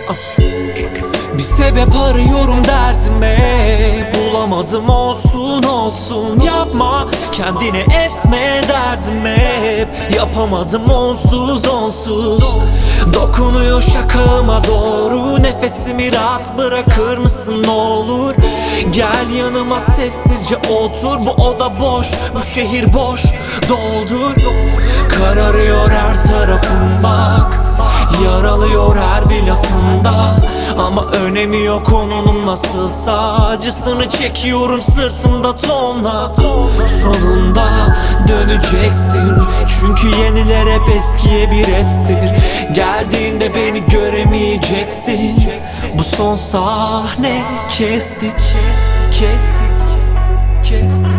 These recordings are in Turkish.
Bir sebep arıyorum derdime, bulamadım, olsun olsun yapma. Kendine etme derdime, hep yapamadım onsuz onsuz. Dokunuyor şakağıma doğru, nefesimi rahat bırakır mısın ne olur? Gel yanıma sessizce otur, bu oda boş, bu şehir boş, doldur. Kararıyor her tarafım bak, yaralıyor her bir lafında. Ama önemi yok onun, nasılsa acısını çekiyorum sırtımda tonla. Sonunda döneceksin, çünkü yeniler hep eskiye bir estir. Geldiğinde beni göremeyeceksin. Bu son sahne, kestik, kestik, kestik.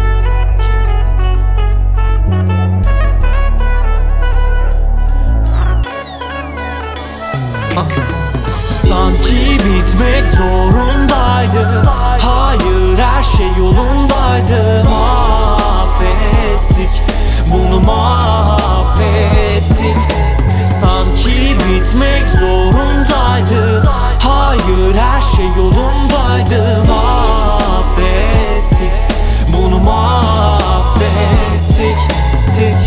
Sanki bitmek zorundaydı, hayır her şey yolundaydı. Mahvettik, bunu mahvettik. Sanki bitmek zorundaydı, hayır her şey yolundaydı. Mahvettik, bunu mahvettik, tik.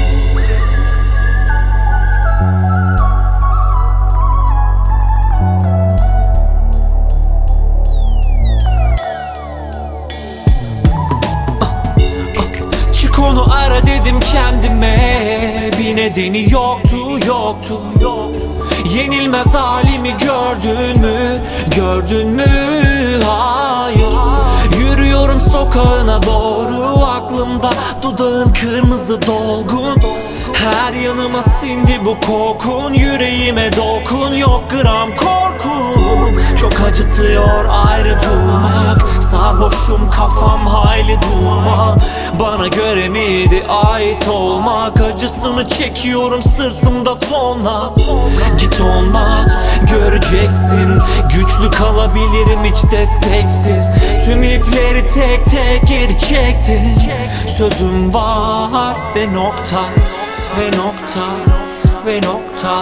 Konu ara dedim kendime, bir nedeni yoktu yoktu. Yenilmez halimi gördün mü, gördün mü? Hayır. Yürüyorum sokağına doğru, aklımda dudağın kırmızı dolgun. Her yanıma sindi bu kokun, yüreğime dokun, yok gram korkum. Çok acıtıyor ayrı durmak, sarhoşum kafam hayli duman. Bana göre miydi ait olmak? Acısını çekiyorum sırtımda tonla. Git onunla, göreceksin. Güçlü kalabilirim hiç desteksiz. Tüm ipleri tek tek geri çektim. Sözüm var ve nokta, ve nokta, ve nokta.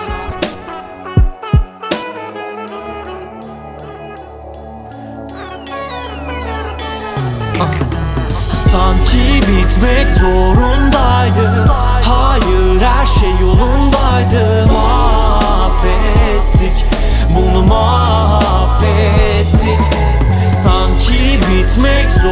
Sanki bitmek zorundaydı, hayır her şey yolundaydı. Mahvettik, bunu mahvettik. Sanki bitmek zorundaydı,